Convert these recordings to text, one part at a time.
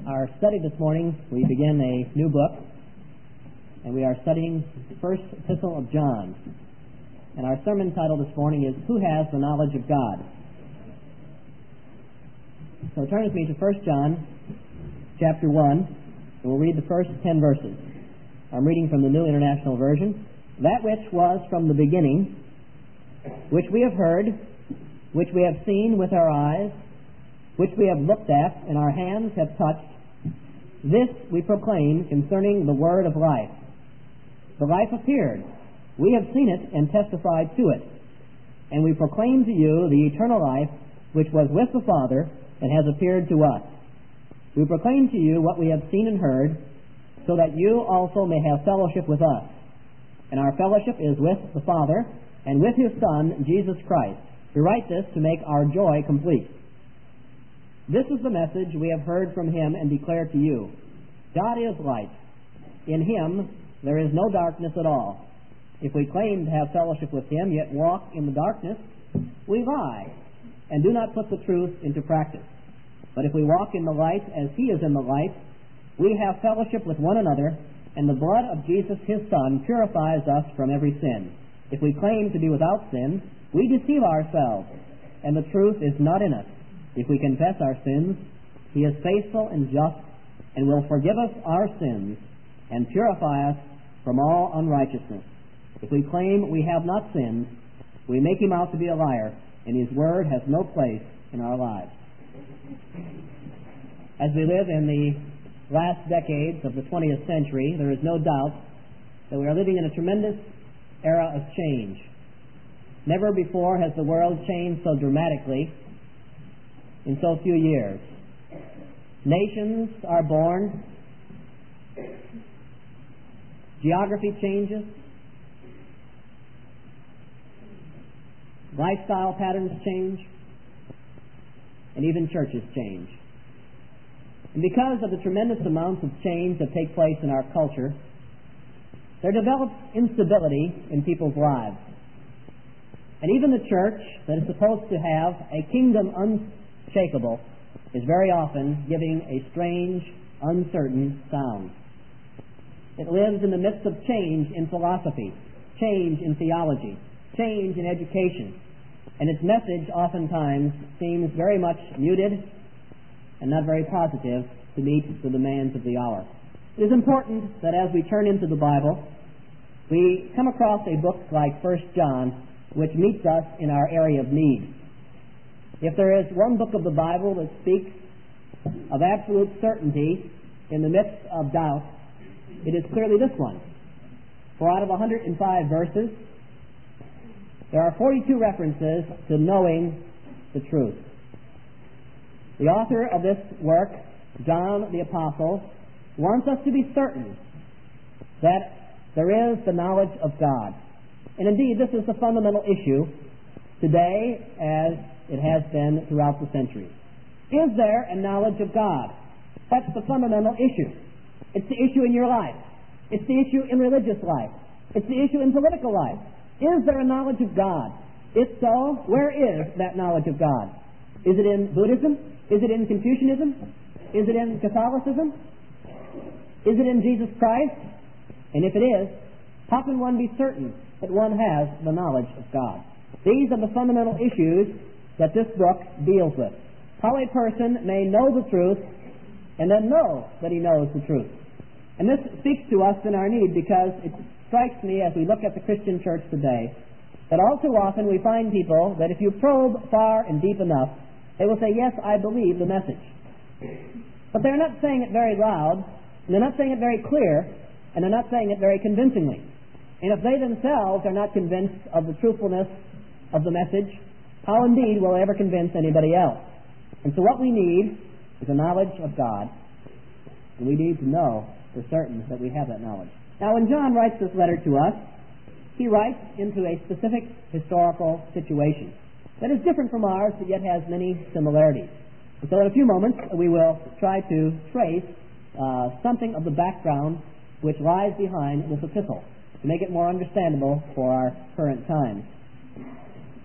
our study this morning, we begin a new book, and we are studying the first epistle of John. And our sermon title this morning is, Who Has the Knowledge of God? So turn with me to 1 John chapter 1, and we'll read the first 10 verses. I'm reading from the New International Version. That which was from the beginning, which we have heard, which we have seen with our eyes, which we have looked at, and our hands have touched, this we proclaim concerning the word of life. The life appeared. We have seen it and testified to it. And we proclaim to you the eternal life which was with the Father and has appeared to us. We proclaim to you what we have seen and heard, so that you also may have fellowship with us. And our fellowship is with the Father and with His Son, Jesus Christ. We write this to make our joy complete. This is the message we have heard from Him and declare to you. God is light. In Him there is no darkness at all. If we claim to have fellowship with Him, yet walk in the darkness, we lie and do not put the truth into practice. But if we walk in the light as He is in the light, we have fellowship with one another, and the blood of Jesus, His Son, purifies us from every sin. If we claim to be without sin, we deceive ourselves, and the truth is not in us. If we confess our sins, He is faithful and just, and will forgive us our sins and purify us from all unrighteousness. If we claim we have not sinned, we make Him out to be a liar, and His word has no place in our lives. As we live in the last decades of the 20th century, there is no doubt that we are living in a tremendous era of change. Never before has the world changed so dramatically in so few years. Nations are born. Geography changes. Lifestyle patterns change. And even churches change. And because of the tremendous amounts of change that take place in our culture, there develops instability in people's lives. And even the church that is supposed to have a kingdom unshakable is very often giving a strange, uncertain sound. It lives in the midst of change in philosophy, change in theology, change in education, and its message oftentimes seems very much muted and not very positive to meet the demands of the hour. It is important that as we turn into the Bible, we come across a book like 1 John, which meets us in our area of need. If there is one book of the Bible that speaks of absolute certainty in the midst of doubt, it is clearly this one. For out of 105 verses, there are 42 references to knowing the truth. The author of this work, John the Apostle, wants us to be certain that there is the knowledge of God. And indeed, this is the fundamental issue today as it has been throughout the centuries. Is there a knowledge of God? That's the fundamental issue. It's the issue in your life. It's the issue in religious life. It's the issue in political life. Is there a knowledge of God? If so, where is that knowledge of God? Is it in Buddhism? Is it in Confucianism? Is it in Catholicism? Is it in Jesus Christ? And if it is, how can one be certain that one has the knowledge of God? These are the fundamental issues that this book deals with. How a person may know the truth and then know that he knows the truth. And this speaks to us in our need because it strikes me as we look at the Christian church today that all too often we find people that if you probe far and deep enough, they will say, yes, I believe the message. But they're not saying it very loud, and they're not saying it very clear, and they're not saying it very convincingly. And if they themselves are not convinced of the truthfulness of the message, how indeed will they ever convince anybody else? And so what we need is a knowledge of God, and we need to know for certain that we have that knowledge. Now, when John writes this letter to us, he writes into a specific historical situation that is different from ours, but yet has many similarities. And so in a few moments, we will try to trace something of the background which lies behind this epistle to make it more understandable for our current times.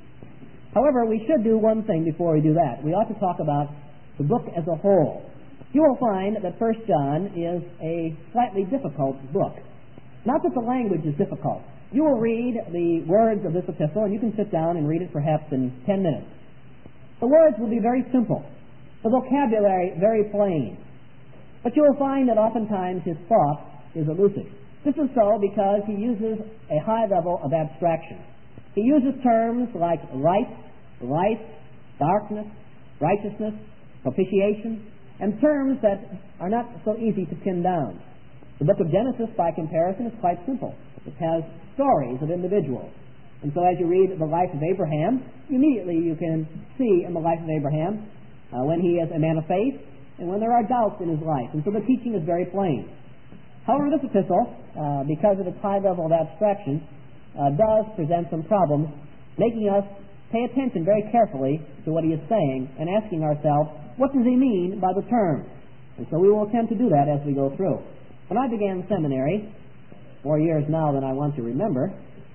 However, we should do one thing before we do that. We ought to talk about the book as a whole. you will find that 1 John is a slightly difficult book. Not that the language is difficult. You will read the words of this epistle, and you can sit down and read it perhaps in 10 minutes. The words will be very simple, the vocabulary very plain. But you will find that oftentimes his thought is elusive. This is so because he uses a high level of abstraction. He uses terms like light, life, darkness, righteousness, propitiation, and terms that are not so easy to pin down. The book of Genesis, by comparison, is quite simple. It has stories of individuals. And so as you read the life of Abraham, immediately you can see in the life of Abraham when he is a man of faith and when there are doubts in his life. And so the teaching is very plain. However, this epistle, because of its high level of abstraction, does present some problems, making us pay attention very carefully to what he is saying and asking ourselves, what does he mean by the term? And so we will attempt to do that as we go through. When I began seminary, more years now than I want to remember,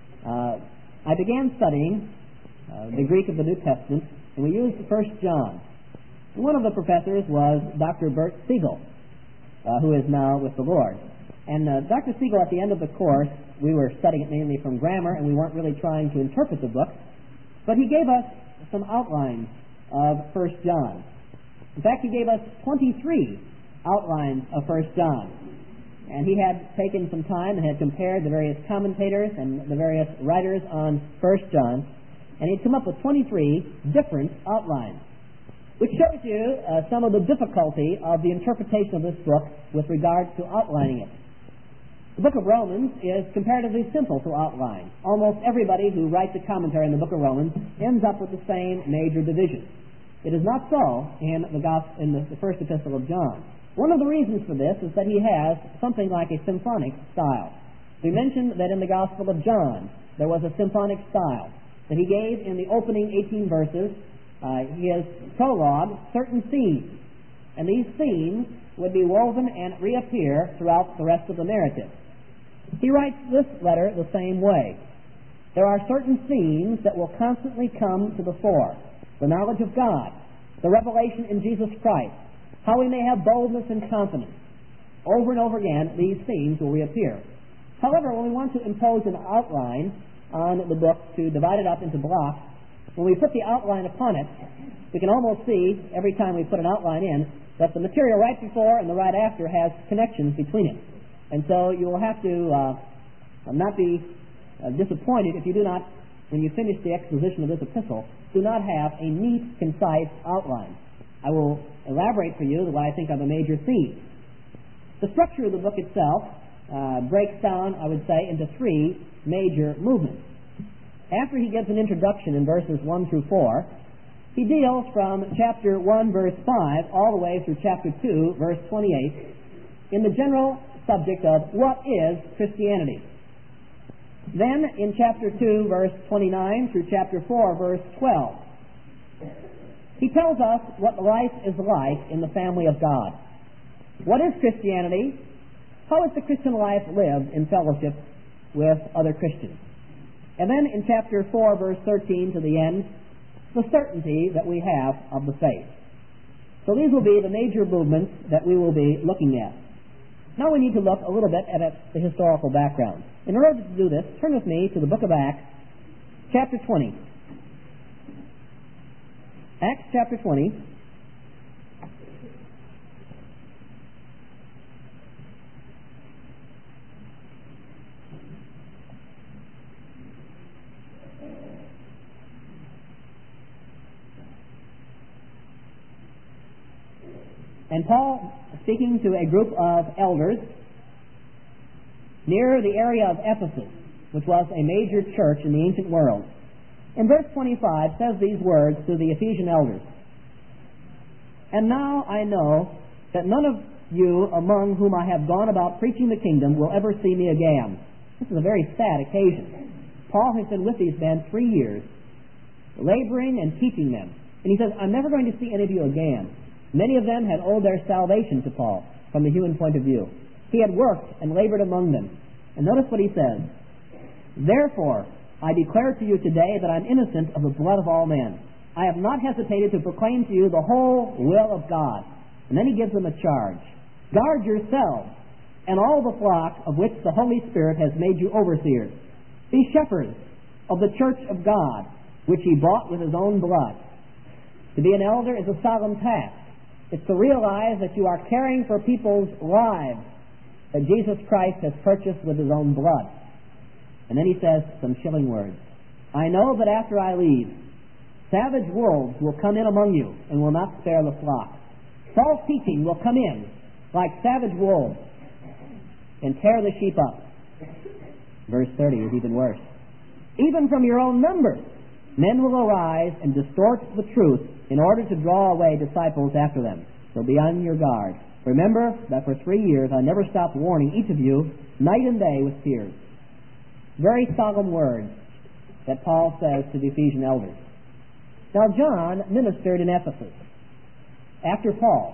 I began studying the Greek of the New Testament, and we used 1 John. And one of the professors was Dr. Bert Siegel, who is now with the Lord. And Dr. Siegel, at the end of the course, we were studying it mainly from grammar, and we weren't really trying to interpret the book, but he gave us some outlines of 1 John. In fact, he gave us 23 outlines of 1 John. And he had taken some time and had compared the various commentators and the various writers on 1 John, and he'd come up with 23 different outlines, which shows you some of the difficulty of the interpretation of this book with regard to outlining it. The book of Romans is comparatively simple to outline. Almost everybody who writes a commentary on the book of Romans ends up with the same major division. It is not so in the first epistle of John. One of the reasons for this is that he has something like a symphonic style. We mentioned that in the Gospel of John there was a symphonic style that he gave in the opening 18 verses. His prologue, certain themes, and these themes would be woven and reappear throughout the rest of the narrative. He writes this letter the same way. There are certain themes that will constantly come to the fore: the knowledge of God, the revelation in Jesus Christ, how we may have boldness and confidence. Over and over again, these themes will reappear. However, when we want to impose an outline on the book, to divide it up into blocks, when we put the outline upon it, we can almost see, every time we put an outline in, that the material right before and the right after has connections between it. And so you will have to not be disappointed if you do not, when you finish the exposition of this epistle, do not have a neat, concise outline. I will elaborate for you what I think are the major themes. The structure of the book itself breaks down, I would say, into three major movements. After he gives an introduction in verses 1 through 4, he deals from chapter 1, verse 5, all the way through chapter 2, verse 28, in the general subject of what is Christianity. Then, in chapter 2, verse 29, through chapter 4, verse 12, he tells us what life is like in the family of God. What is Christianity? How is the Christian life lived in fellowship with other Christians? And then in chapter 4, verse 13 to the end, the certainty that we have of the faith. So these will be the major movements that we will be looking at. Now we need to look a little bit at the historical background. In order to do this, turn with me to the book of Acts, chapter 20. Acts chapter 20. And Paul, speaking to a group of elders near the area of Ephesus, which was a major church in the ancient world, in verse 25 says these words to the Ephesian elders: "And now I know that none of you among whom I have gone about preaching the kingdom will ever see me again." This is a very sad occasion. Paul has been with these men 3 years, laboring and teaching them. And he says, "I'm never going to see any of you again." Many of them had owed their salvation to Paul from the human point of view. He had worked and labored among them. And notice what he says: "Therefore, I declare to you today that I'm innocent of the blood of all men. I have not hesitated to proclaim to you the whole will of God. And then he gives them a charge. Guard yourselves and all the flock of which the Holy Spirit has made you overseers. Be shepherds of the church of God, which he bought with his own blood. To be an elder is a solemn task. It's to realize that you are caring for people's lives that Jesus Christ has purchased with his own blood. And then he says some chilling words. I know that after I leave, savage wolves will come in among you and will not spare the flock. False teaching will come in like savage wolves and tear the sheep up. Verse 30 is even worse. Even from your own numbers, men will arise and distort the truth in order to draw away disciples after them. So be on your guard. Remember that for 3 years I never stopped warning each of you night and day with tears. Very solemn words that Paul says to the Ephesian elders. Now John ministered in Ephesus after Paul.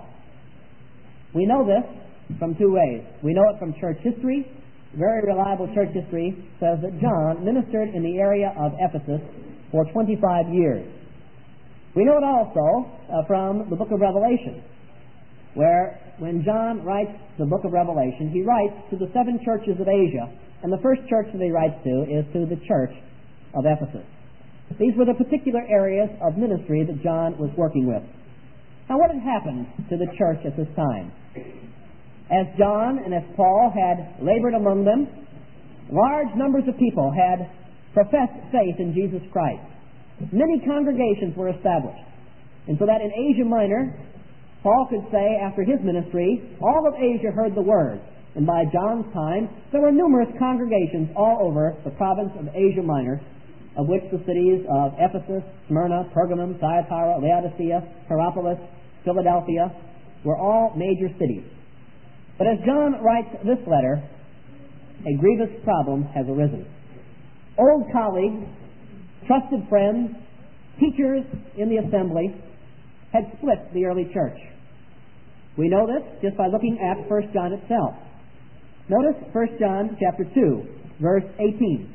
We know this from two ways. We know it from church history. Very reliable church history says that John ministered in the area of Ephesus for 25 years. We know it also from the book of Revelation, where when John writes the book of Revelation, he writes to the 7 churches of Asia, and the first church that he writes to is to the church of Ephesus. These were the particular areas of ministry that John was working with. Now, what had happened to the church at this time? As John and as Paul had labored among them, large numbers of people had professed faith in Jesus Christ. Many congregations were established. And so that in Asia Minor, Paul could say after his ministry, all of Asia heard the word. And by John's time, there were numerous congregations all over the province of Asia Minor, of which the cities of Ephesus, Smyrna, Pergamum, Thyatira, Laodicea, Hierapolis, Philadelphia were all major cities. But as John writes this letter, a grievous problem has arisen. Old colleagues, trusted friends, teachers in the assembly had split the early church. We know this just by looking at 1 John itself. Notice 1 John chapter 2, verse 18.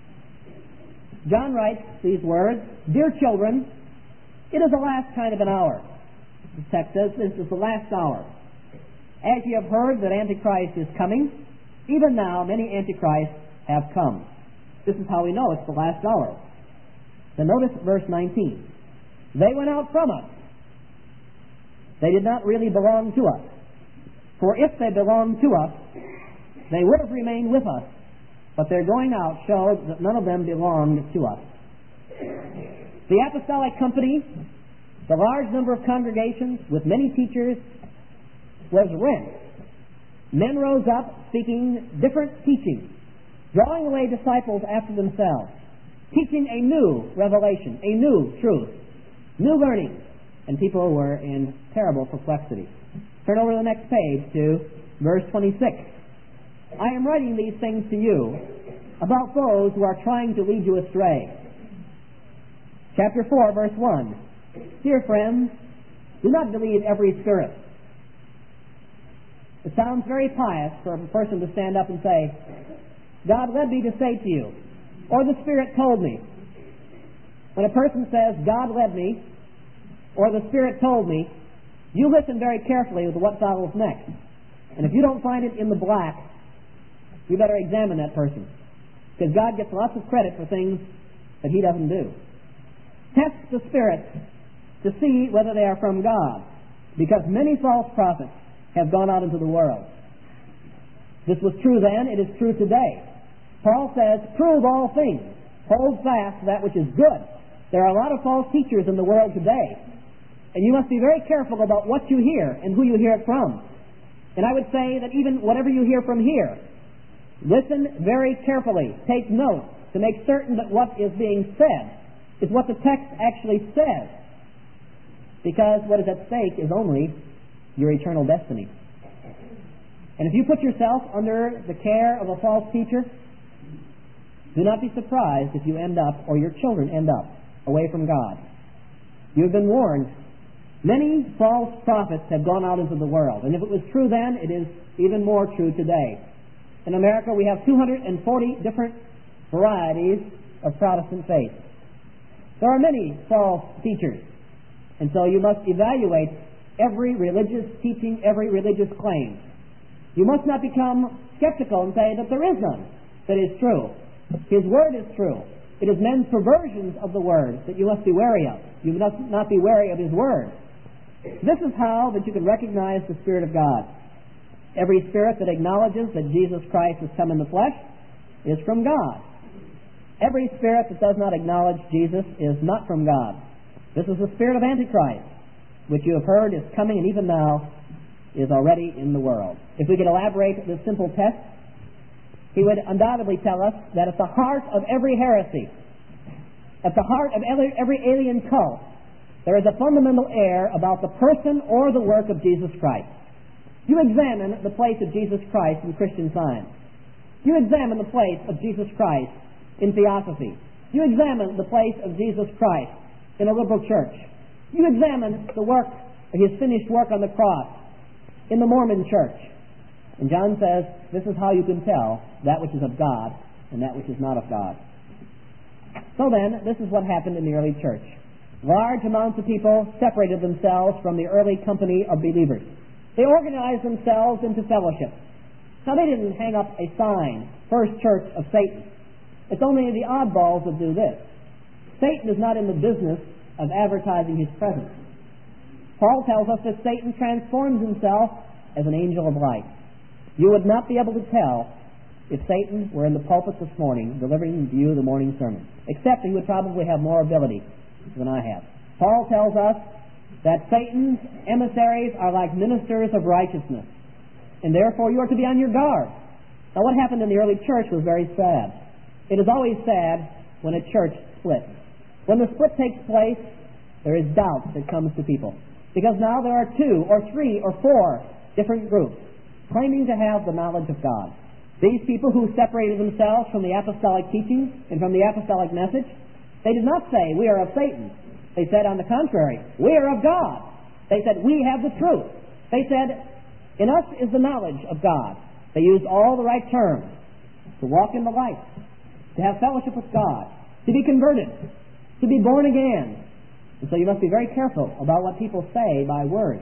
John writes these words, Dear children, it is the last kind of an hour. The text says this is the last hour. As you have heard that Antichrist is coming, even now many Antichrists have come. This is how we know it's the last hour. Then notice verse 19. They went out from us. They did not really belong to us. For if they belonged to us, they would have remained with us. But their going out showed that none of them belonged to us. The apostolic company, the large number of congregations with many teachers, was rent. Men rose up speaking different teachings, drawing away disciples after themselves, teaching a new revelation, a new truth, new learning, and people were in terrible perplexity. Turn over to the next page to verse 26. I am writing these things to you about those who are trying to lead you astray. Chapter 4, verse 1. Dear friends, do not believe every spirit. It sounds very pious for a person to stand up and say, God led me to say to you, or the Spirit told me. When a person says, God led me, or the Spirit told me, you listen very carefully to what follows next. And if you don't find it in the black, you better examine that person. Because God gets lots of credit for things that He doesn't do. Test the spirits to see whether they are from God, because many false prophets have gone out into the world. This was true then, it is true today. Paul says, prove all things. Hold fast that which is good. There are a lot of false teachers in the world today. And you must be very careful about what you hear and who you hear it from. And I would say that even whatever you hear from here, listen very carefully. Take note to make certain that what is being said is what the text actually says. Because what is at stake is only your eternal destiny. And if you put yourself under the care of a false teacher, do not be surprised if you end up, or your children end up, away from God. You have been warned. Many false prophets have gone out into the world. And if it was true then, it is even more true today. In America, we have 240 different varieties of Protestant faith. There are many false teachers. And so you must evaluate every religious teaching, every religious claim. You must not become skeptical and say that there is none that is true. His Word is true. It is men's perversions of the Word that you must be wary of. You must not be wary of His Word. This is how that you can recognize the Spirit of God. Every spirit that acknowledges that Jesus Christ has come in the flesh is from God. Every spirit that does not acknowledge Jesus is not from God. This is the spirit of Antichrist, which you have heard is coming and even now is already in the world. If we could elaborate this simple test, he would undoubtedly tell us that at the heart of every heresy, at the heart of every alien cult, there is a fundamental error about the person or the work of Jesus Christ. You examine the place of Jesus Christ in Christian Science. You examine the place of Jesus Christ in Theosophy. You examine the place of Jesus Christ in a liberal church. You examine the work, His finished work on the cross in the Mormon church. And John says, this is how you can tell that which is of God and that which is not of God. So then, this is what happened in the early church. Large amounts of people separated themselves from the early company of believers. They organized themselves into fellowship. Now, they didn't hang up a sign, First Church of Satan. It's only the oddballs that do this. Satan is not in the business of advertising his presence. Paul tells us that Satan transforms himself as an angel of light. You would not be able to tell if Satan were in the pulpit this morning delivering to you the morning sermon, except he would probably have more ability than I have. Paul tells us that Satan's emissaries are like ministers of righteousness, and therefore you are to be on your guard. Now, what happened in the early church was very sad. It is always sad when a church splits. When the split takes place, there is doubt that comes to people, because now there are 2 or 3 or 4 different groups claiming to have the knowledge of God. These people who separated themselves from the apostolic teaching and from the apostolic message, they did not say, we are of Satan. They said, on the contrary, we are of God. They said, we have the truth. They said, in us is the knowledge of God. They used all the right terms. To walk in the light, to have fellowship with God, to be converted, to be born again. And so you must be very careful about what people say by words.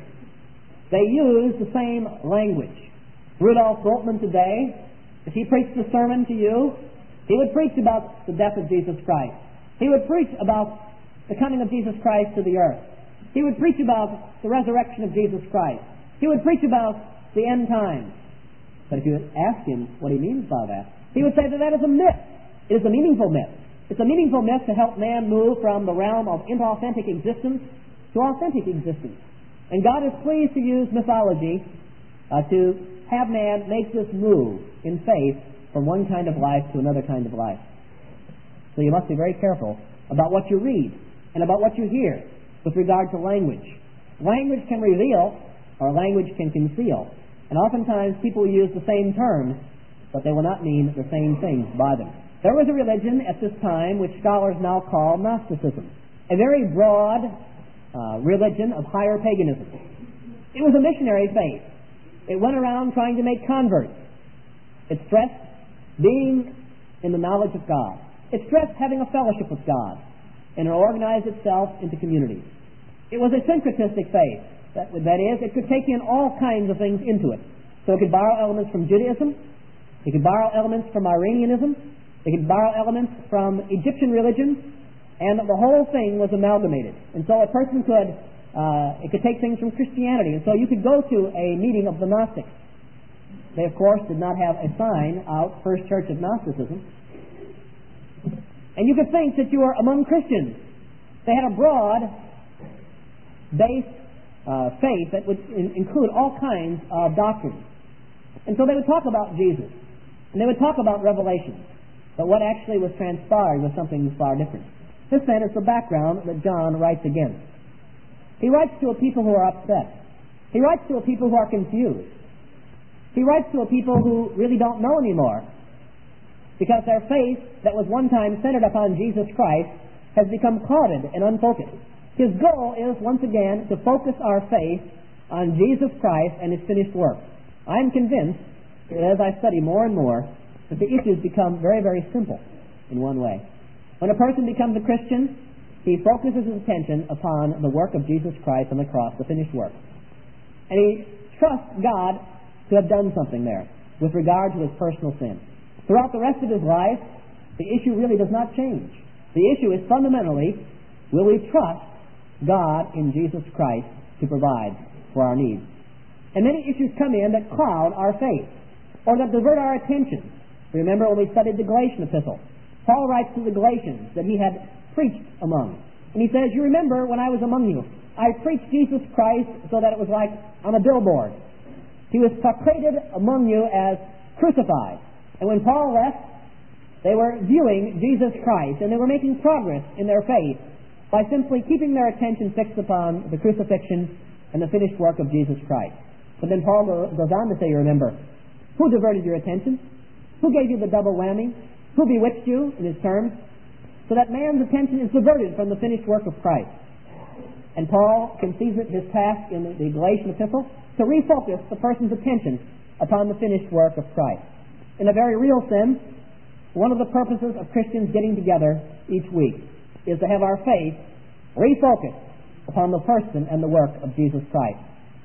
They use the same language. Rudolf Bultmann today, if he preached a sermon to you, he would preach about the death of Jesus Christ. He would preach about the coming of Jesus Christ to the earth. He would preach about the resurrection of Jesus Christ. He would preach about the end times. But if you ask him what he means by that, he would say that that is a myth. It is a meaningful myth. It's a meaningful myth to help man move from the realm of inauthentic existence to authentic existence. And God is pleased to use mythology to have man make this move in faith from one kind of life to another kind of life. So you must be very careful about what you read and about what you hear with regard to language. Language can reveal or language can conceal. And oftentimes people use the same terms, but they will not mean the same things by them. There was a religion at this time which scholars now call Gnosticism, a very broad religion of higher paganism. It was a missionary faith. It went around trying to make converts. It stressed being in the knowledge of God. It stressed having a fellowship with God, and it organized itself into communities. It was a syncretistic faith. That is, it could take in all kinds of things into it. So it could borrow elements from Judaism. It could borrow elements from Iranianism. It could borrow elements from Egyptian religion. And the whole thing was amalgamated. And so a person could, it could take things from Christianity. And so you could go to a meeting of the Gnostics. They, of course, did not have a sign out, First Church of Gnosticism. And you could think that you were among Christians. They had a broad base faith that would include all kinds of doctrines. And so they would talk about Jesus. And they would talk about Revelation. But what actually was transpiring was something far different. This then is the background that John writes against. He writes to a people who are upset. He writes to a people who are confused. He writes to a people who really don't know anymore, because their faith that was one time centered upon Jesus Christ has become clouded and unfocused. His goal is, once again, to focus our faith on Jesus Christ and His finished work. I'm convinced, as I study more and more, that the issues become very, very simple in one way. When a person becomes a Christian, he focuses his attention upon the work of Jesus Christ on the cross, the finished work. And he trusts God to have done something there with regard to his personal sin. Throughout the rest of his life, the issue really does not change. The issue is fundamentally, will we trust God in Jesus Christ to provide for our needs? And many issues come in that cloud our faith or that divert our attention. Remember when we studied the Galatian epistle, Paul writes to the Galatians that he had preached among. And he says, you remember when I was among you, I preached Jesus Christ so that it was like on a billboard. He was proclaimed among you as crucified. And when Paul left, they were viewing Jesus Christ, and they were making progress in their faith by simply keeping their attention fixed upon the crucifixion and the finished work of Jesus Christ. But then Paul goes on to say, you remember, who diverted your attention? Who gave you the double whammy? Who bewitched you, in his terms? So that man's attention is diverted from the finished work of Christ. And Paul conceives it his task in the Galatian epistle to refocus the person's attention upon the finished work of Christ. In a very real sense, one of the purposes of Christians getting together each week is to have our faith refocused upon the person and the work of Jesus Christ,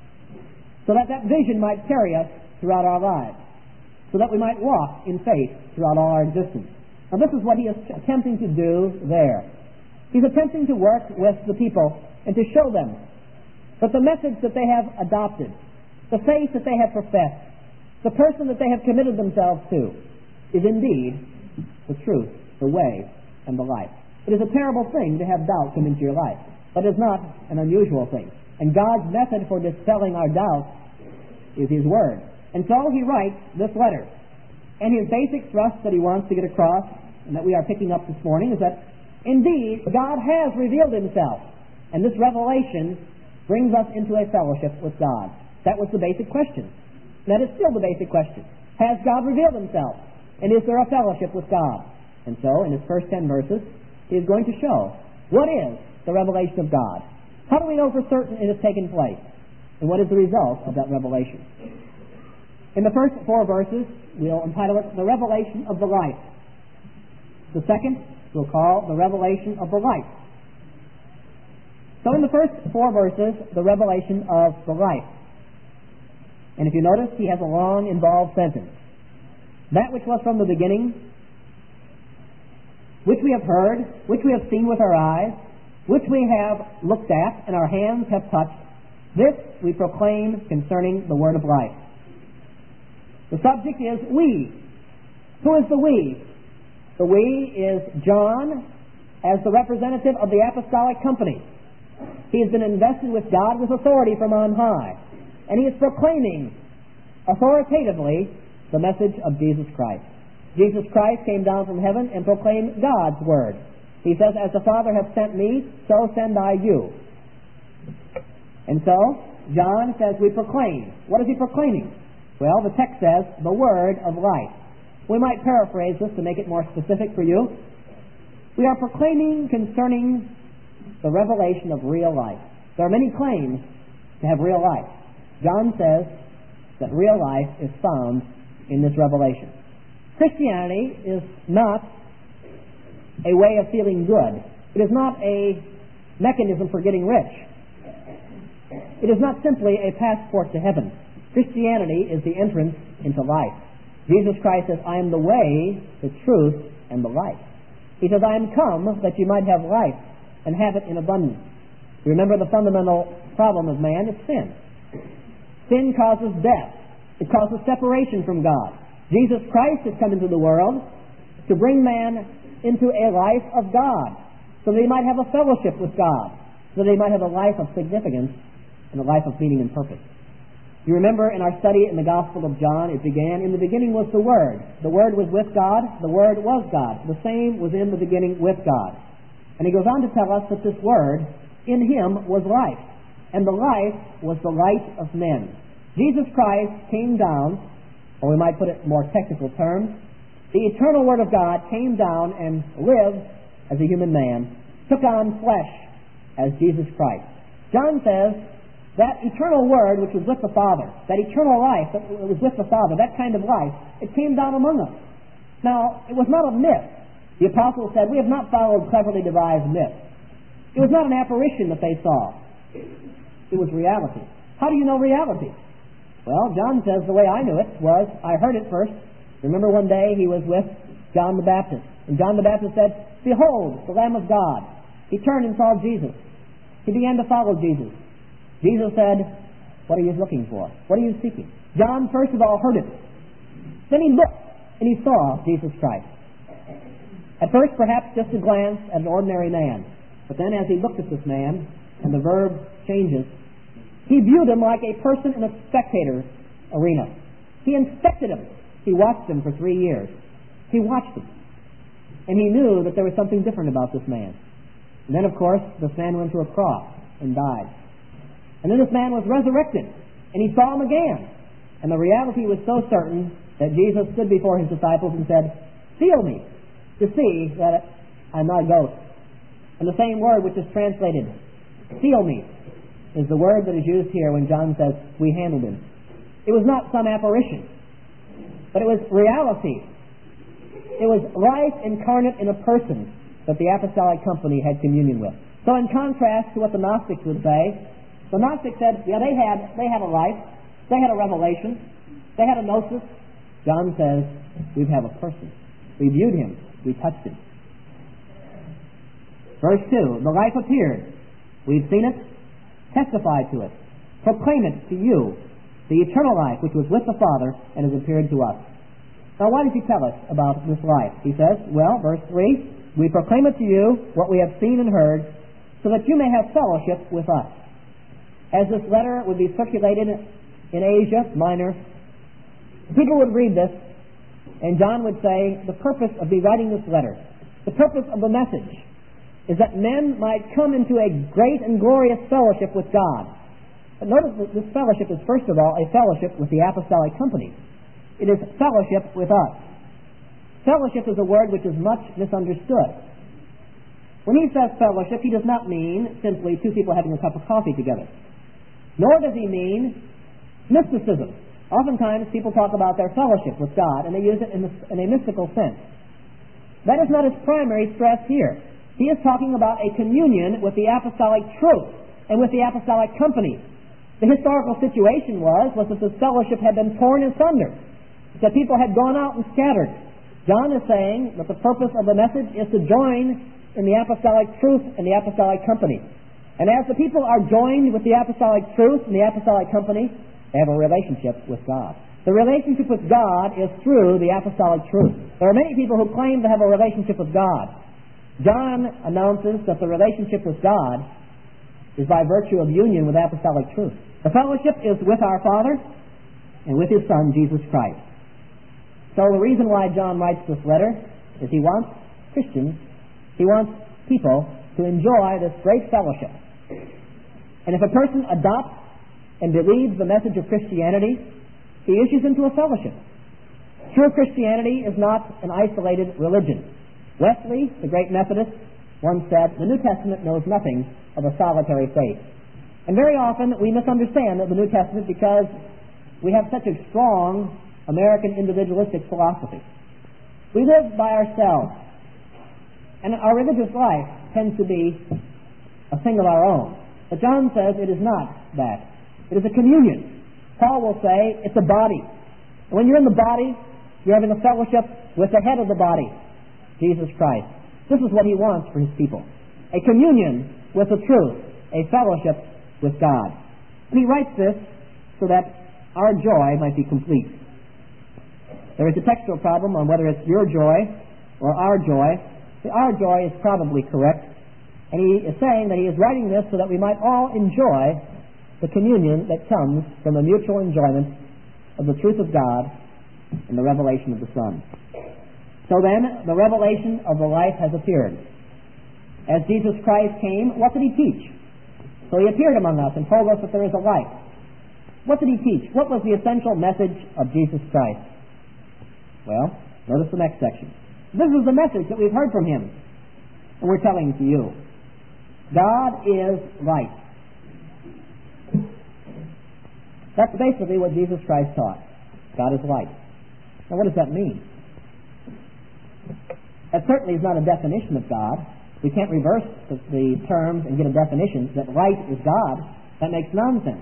so that that vision might carry us throughout our lives, so that we might walk in faith throughout all our existence. Now this is what he is attempting to do there. He's attempting to work with the people and to show them that the message that they have adopted, the faith that they have professed, the person that they have committed themselves to, is indeed the truth, the way, and the life. It is a terrible thing to have doubt come into your life, but it is not an unusual thing. And God's method for dispelling our doubts is His Word. And so He writes this letter. And his basic thrust that he wants to get across, and that we are picking up this morning, is that indeed God has revealed Himself. And this revelation brings us into a fellowship with God. That was the basic question. That is still the basic question. Has God revealed Himself? And is there a fellowship with God? And so, in his first 10 verses, he is going to show what is the revelation of God. How do we know for certain it has taken place? And what is the result of that revelation? In the first 4 verses, we'll entitle it The Revelation of the Life. The second, we'll call The Revelation of the Life. So in the first 4 verses, the revelation of the life. And if you notice, he has a long, involved sentence. That which was from the beginning, which we have heard, which we have seen with our eyes, which we have looked at, and our hands have touched, this we proclaim concerning the word of life. The subject is we. Who is the we? The we is John as the representative of the apostolic company. He has been invested with God with authority from on high. And he is proclaiming authoritatively the message of Jesus Christ. Jesus Christ came down from heaven and proclaimed God's word. He says, as the Father hath sent me, so send I you. And so, John says we proclaim. What is he proclaiming? Well, the text says, the word of life. We might paraphrase this to make it more specific for you. We are proclaiming concerning the revelation of real life. There are many claims to have real life. John says that real life is found in this revelation. Christianity is not a way of feeling good. It is not a mechanism for getting rich. It is not simply a passport to heaven. Christianity is the entrance into life. Jesus Christ says, I am the way, the truth, and the life. He says, I am come that you might have life and have it in abundance. Remember, the fundamental problem of man is sin. Sin causes death. It causes separation from God. Jesus Christ has come into the world to bring man into a life of God, so that he might have a fellowship with God, so that he might have a life of significance and a life of meaning and purpose. You remember in our study in the Gospel of John, it began, in the beginning was the Word. The Word was with God. The Word was God. The same was in the beginning with God. And he goes on to tell us that this Word, in Him was life, and the life was the light of men. Jesus Christ came down, or we might put it in more technical terms, the eternal Word of God came down and lived as a human man, took on flesh as Jesus Christ. John says that eternal Word which was with the Father, that eternal life that was with the Father, that kind of life, it came down among us. Now, it was not a myth. The apostle said, we have not followed cleverly devised myths. It was not an apparition that they saw. It was reality. How do you know reality? Well, John says the way I knew it was, I heard it first. Remember one day he was with John the Baptist, and John the Baptist said, "Behold, the Lamb of God." He turned and saw Jesus. He began to follow Jesus. Jesus said, "What are you looking for? What are you seeking?" John, first of all, heard it. Then he looked, and he saw Jesus Christ. At first, perhaps just a glance at an ordinary man. But then as he looked at this man, and the verb changes, he viewed him like a person in a spectator arena. He inspected him. He watched him for 3 years. He watched him. And he knew that there was something different about this man. And then, of course, this man went to a cross and died. And then this man was resurrected, and he saw him again. And the reality was so certain that Jesus stood before his disciples and said, "Feel me, to see that I'm not a ghost." And the same word which is translated, "seal me," is the word that is used here when John says, "We handled him." It was not some apparition, but it was reality. It was life incarnate in a person that the apostolic company had communion with. So in contrast to what the Gnostics would say, the Gnostics said, yeah, they had a life, they had a revelation, they had a gnosis. John says, we have a person. We viewed him, we touched him. Verse 2, the life appeared. We've seen it, testified to it, proclaim it to you, the eternal life which was with the Father and has appeared to us. Now why does he tell us about this life? He says, well, verse 3, we proclaim it to you, what we have seen and heard, so that you may have fellowship with us. As this letter would be circulated in Asia Minor, people would read this, and John would say, the purpose of me writing this letter, the purpose of the message, is that men might come into a great and glorious fellowship with God. But notice that this fellowship is, first of all, a fellowship with the apostolic company. It is fellowship with us. Fellowship is a word which is much misunderstood. When he says fellowship, he does not mean simply two people having a cup of coffee together. Nor does he mean mysticism. Oftentimes people talk about their fellowship with God, and they use it in a mystical sense. That is not his primary stress here. He is talking about a communion with the apostolic truth and with the apostolic company. The historical situation was that this fellowship had been torn asunder, that people had gone out and scattered. John is saying that the purpose of the message is to join in the apostolic truth and the apostolic company. And as the people are joined with the apostolic truth and the apostolic company, they have a relationship with God. The relationship with God is through the apostolic truth. There are many people who claim to have a relationship with God. John announces that the relationship with God is by virtue of union with apostolic truth. The fellowship is with our Father and with His Son, Jesus Christ. So the reason why John writes this letter is he wants Christians, he wants people to enjoy this great fellowship. And if a person adopts and believes the message of Christianity, he issues into a fellowship. True Christianity is not an isolated religion. Wesley, the great Methodist, once said, the New Testament knows nothing of a solitary faith. And very often we misunderstand the New Testament because we have such a strong American individualistic philosophy. We live by ourselves, and our religious life tends to be a thing of our own. But John says it is not that. It is a communion. Paul will say it's a body. And when you're in the body, you're having a fellowship with the head of the body, Jesus Christ. This is what he wants for his people. A communion with the truth, a fellowship with God. And he writes this so that our joy might be complete. There is a textual problem on whether it's your joy or our joy. Our joy is probably correct. And he is saying that he is writing this so that we might all enjoy the communion that comes from the mutual enjoyment of the truth of God and the revelation of the Son. So then, the revelation of the life has appeared. As Jesus Christ came, what did he teach? So he appeared among us and told us that there is a life. What did he teach? What was the essential message of Jesus Christ? Well, notice the next section. This is the message that we've heard from him, and we're telling to you. God is light. That's basically what Jesus Christ taught. God is light. Now, what does that mean? That certainly is not a definition of God. We can't reverse the terms and get a definition that light is God. That makes nonsense.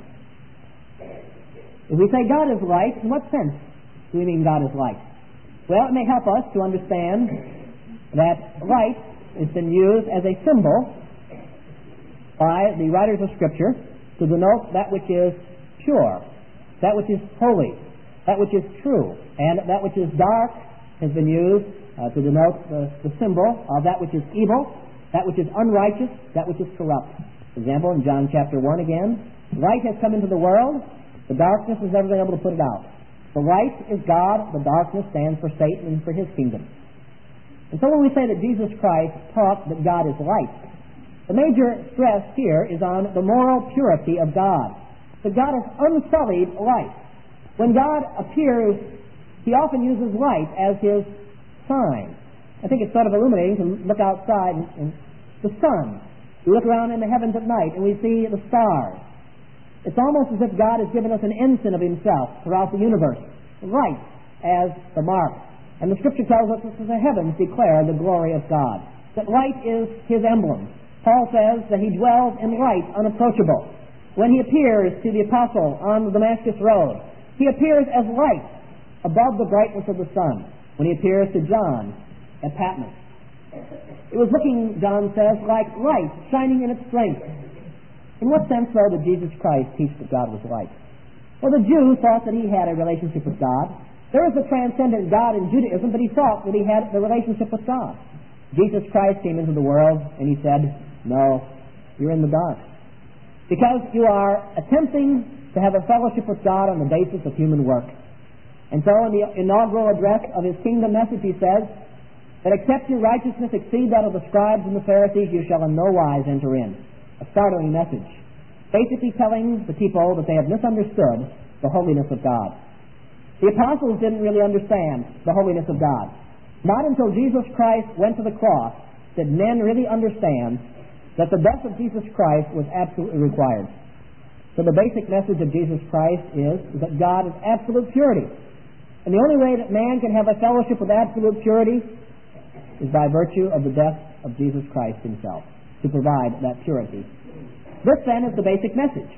If we say God is light, in what sense do we mean God is light? Well, it may help us to understand that light has been used as a symbol by the writers of Scripture to denote that which is pure, that which is holy, that which is true, and that which is dark has been used to denote the symbol of that which is evil, that which is unrighteous, that which is corrupt. For example, in John chapter 1 again, light has come into the world, the darkness has never been able to put it out. The light is God, the darkness stands for Satan and for his kingdom. And so when we say that Jesus Christ taught that God is light, the major stress here is on the moral purity of God. That God is unsullied light. When God appears, he often uses light as his sign. I think it's sort of illuminating to look outside and the sun. We look around in the heavens at night and we see the stars. It's almost as if God has given us an ensign of himself throughout the universe, light as the mark. And the Scripture tells us that the heavens declare the glory of God, that light is his emblem. Paul says that he dwells in light unapproachable. When he appears to the apostle on the Damascus road, he appears as light above the brightness of the sun. When he appears to John at Patmos, it was looking, John says, like light shining in its strength. In what sense, though, did Jesus Christ teach that God was light? Well, the Jew thought that he had a relationship with God. There is a transcendent God in Judaism, but he thought that he had the relationship with God. Jesus Christ came into the world, and he said, no, you're in the dark. Because you are attempting to have a fellowship with God on the basis of human work. And so in the inaugural address of his kingdom message, he says that except your righteousness exceed that of the scribes and the Pharisees, you shall in no wise enter in. A startling message. Basically telling the people that they have misunderstood the holiness of God. The apostles didn't really understand the holiness of God. Not until Jesus Christ went to the cross did men really understand that the death of Jesus Christ was absolutely required. So the basic message of Jesus Christ is that God is absolute purity. And the only way that man can have a fellowship with absolute purity is by virtue of the death of Jesus Christ himself, to provide that purity. This then is the basic message.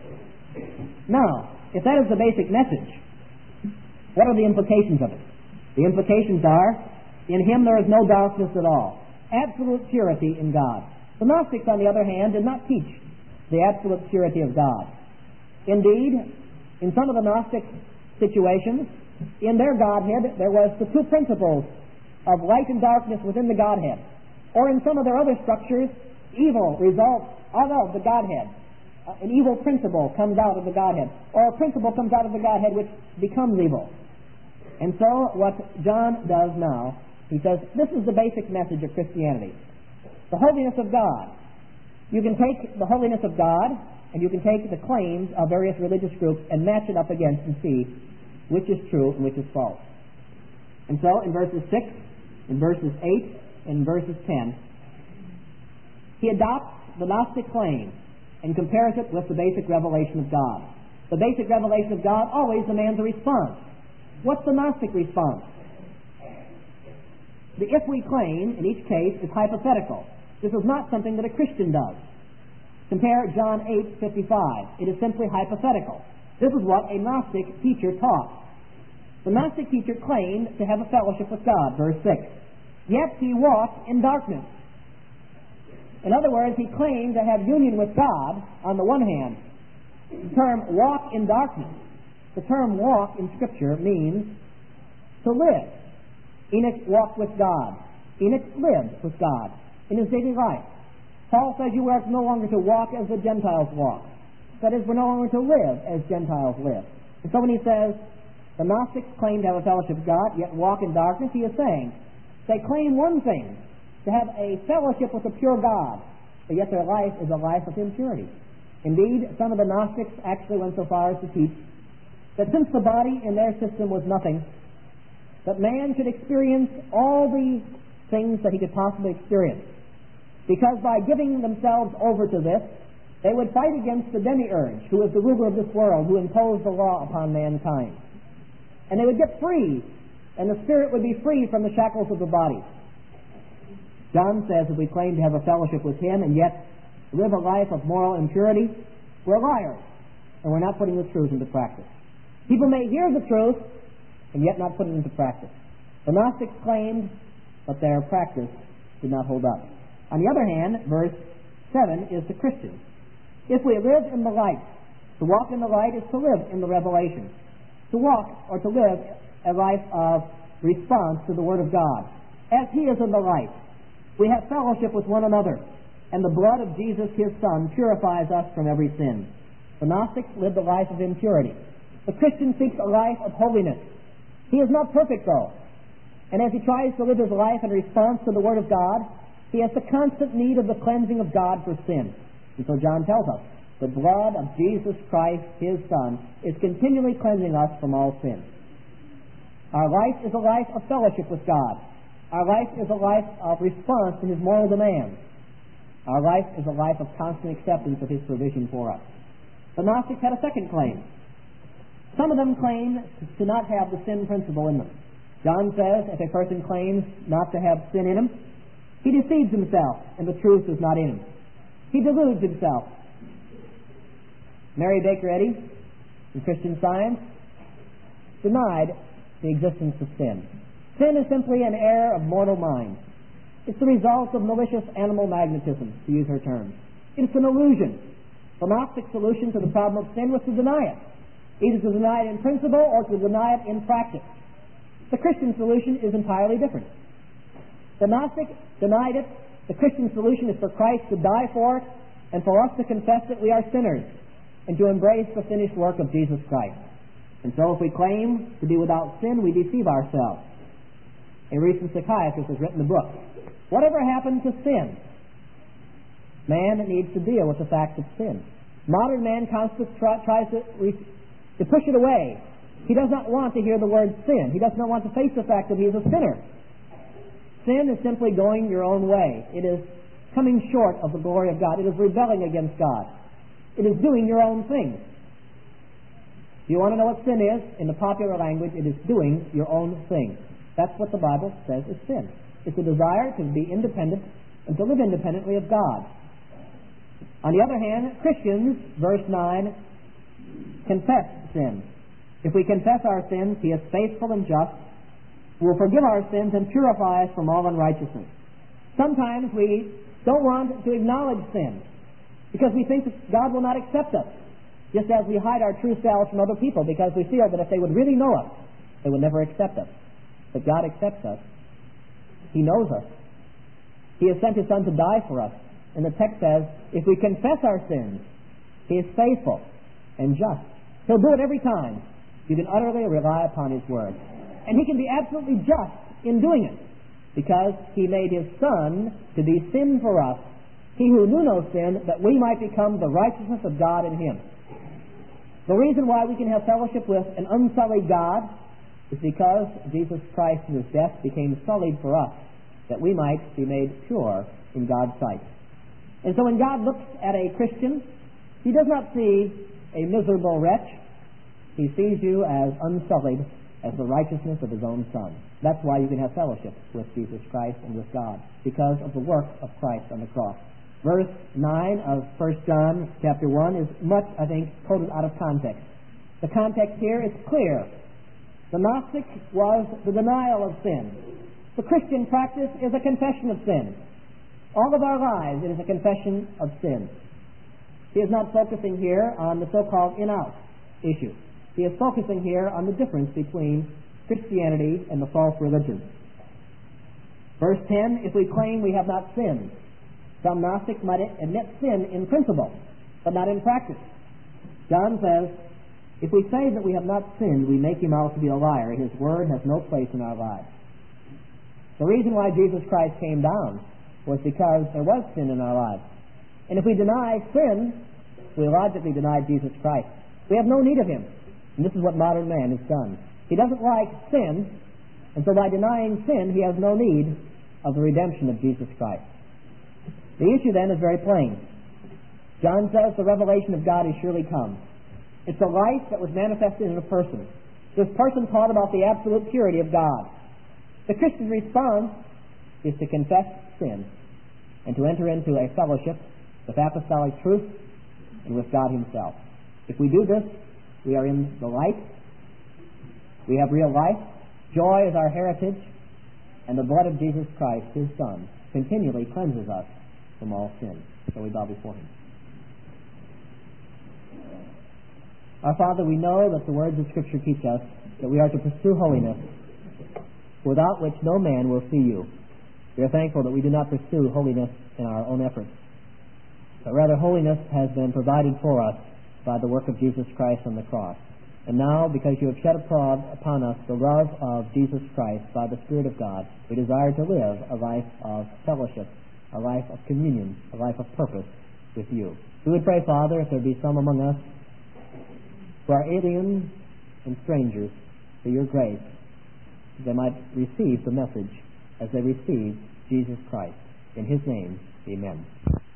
Now, if that is the basic message, what are the implications of it? The implications are, in him there is no darkness at all. Absolute purity in God. The Gnostics, on the other hand, did not teach the absolute purity of God. Indeed, in some of the Gnostic situations, in their Godhead, there was the two principles of light and darkness within the Godhead. Or in some of their other structures, evil results out of the Godhead. An evil principle comes out of the Godhead. Or a principle comes out of the Godhead which becomes evil. And so what John does now, he says, this is the basic message of Christianity. The holiness of God. You can take the holiness of God and you can take the claims of various religious groups and match it up against and see which is true and which is false. And so in verses 6, in verses 8, and verses 10, he adopts the Gnostic claim and compares it with the basic revelation of God. The basic revelation of God always demands a response. What's the Gnostic response? The if we claim, in each case, is hypothetical. This is not something that a Christian does. Compare John 8:55. It is simply hypothetical. This is what a Gnostic teacher taught. The Gnostic teacher claimed to have a fellowship with God, verse 6. Yet he walked in darkness. In other words, he claimed to have union with God on the one hand. The term walk in darkness, the term walk in Scripture means to live. Enoch walked with God. Enoch lived with God in his daily life. Paul says you are no longer to walk as the Gentiles walk. That is, we're no longer to live as Gentiles live. And so when he says, the Gnostics claim to have a fellowship with God, yet walk in darkness, he is saying, they claim one thing, to have a fellowship with a pure God, but yet their life is a life of impurity. Indeed, some of the Gnostics actually went so far as to teach that since the body in their system was nothing, that man should experience all the things that he could possibly experience. Because by giving themselves over to this, they would fight against the demiurge, who is the ruler of this world, who imposed the law upon mankind. And they would get free, and the spirit would be free from the shackles of the body. John says if we claim to have a fellowship with him and yet live a life of moral impurity, we're liars, and we're not putting the truth into practice. People may hear the truth and yet not put it into practice. The Gnostics claimed, but their practice did not hold up. On the other hand, verse 7 is the Christian. If we live in the light, to walk in the light is to live in the revelation. To walk or to live a life of response to the Word of God. As He is in the light, we have fellowship with one another, and the blood of Jesus, His Son, purifies us from every sin. The Gnostics lived a life of impurity. The Christian seeks a life of holiness. He is not perfect, though. And as he tries to live his life in response to the Word of God, he has the constant need of the cleansing of God for sin. And so John tells us, the blood of Jesus Christ, His Son, is continually cleansing us from all sin. Our life is a life of fellowship with God. Our life is a life of response to His moral demands. Our life is a life of constant acceptance of His provision for us. The Gnostics had a second claim. Some of them claim to not have the sin principle in them. John says if a person claims not to have sin in him, he deceives himself and the truth is not in him. He deludes himself. Mary Baker Eddy, in Christian Science, denied the existence of sin. Sin is simply an error of mortal mind. It's the result of malicious animal magnetism, to use her term. It's an illusion. The Gnostic solution to the problem of sin was to deny it, either to deny it in principle or to deny it in practice. The Christian solution is entirely different. The Gnostic denied it. The Christian solution is for Christ to die for it and for us to confess that we are sinners and to embrace the finished work of Jesus Christ. And so if we claim to be without sin, we deceive ourselves. A recent psychiatrist has written a book, Whatever Happened to Sin? Man needs to deal with the fact of sin. Modern man constantly tries to push it away. He does not want to hear the word sin. He does not want to face the fact that he is a sinner. Sin is simply going your own way. It is coming short of the glory of God. It is rebelling against God. It is doing your own thing. If you want to know what sin is, in the popular language, it is doing your own thing. That's what the Bible says is sin. It's a desire to be independent and to live independently of God. On the other hand, Christians, verse 9, confess sin. If we confess our sins, He is faithful and just, who will forgive our sins and purify us from all unrighteousness. Sometimes we don't want to acknowledge sin because we think that God will not accept us, just as we hide our true selves from other people because we feel that if they would really know us, they would never accept us. But God accepts us. He knows us. He has sent His Son to die for us. And the text says, if we confess our sins, He is faithful and just. He'll do it every time. You can utterly rely upon His Word. And He can be absolutely just in doing it, because He made His Son to be sin for us, He who knew no sin, that we might become the righteousness of God in Him. The reason why we can have fellowship with an unsullied God is because Jesus Christ in His death became sullied for us, that we might be made pure in God's sight. And so when God looks at a Christian, He does not see a miserable wretch. He sees you as unsullied as the righteousness of His own Son. That's why you can have fellowship with Jesus Christ and with God, because of the work of Christ on the cross. Verse 9 of 1 John chapter 1 is much, I think, quoted out of context. The context here is clear. The Gnostic was the denial of sin. The Christian practice is a confession of sin. All of our lives, it is a confession of sin. He is not focusing here on the so-called in-out issue. He is focusing here on the difference between Christianity and the false religion. Verse 10, if we claim we have not sinned, some Gnostics might admit sin in principle, but not in practice. John says, if we say that we have not sinned, we make Him out to be a liar. His word has no place in our lives. The reason why Jesus Christ came down was because there was sin in our lives. And if we deny sin, we logically deny Jesus Christ. We have no need of Him. And this is what modern man has done. He doesn't like sin, and so by denying sin, he has no need of the redemption of Jesus Christ. The issue then is very plain. John says the revelation of God is surely come. It's a life that was manifested in a person. This person taught about the absolute purity of God. The Christian response is to confess sin, and to enter into a fellowship with apostolic truth and with God Himself. If we do this, we are in the light, we have real life, joy is our heritage, and the blood of Jesus Christ, His Son, continually cleanses us from all sin. So we bow before Him. Our Father, we know that the words of Scripture teach us that we are to pursue holiness, without which no man will see you. We are thankful that we do not pursue holiness in our own efforts, but rather holiness has been provided for us by the work of Jesus Christ on the cross. And now, because you have shed upon us the love of Jesus Christ by the Spirit of God, we desire to live a life of fellowship, a life of communion, a life of purpose with you. We would pray, Father, if there be some among us who are aliens and strangers to your grace, they might receive the message as they receive Jesus Christ. In His name, amen.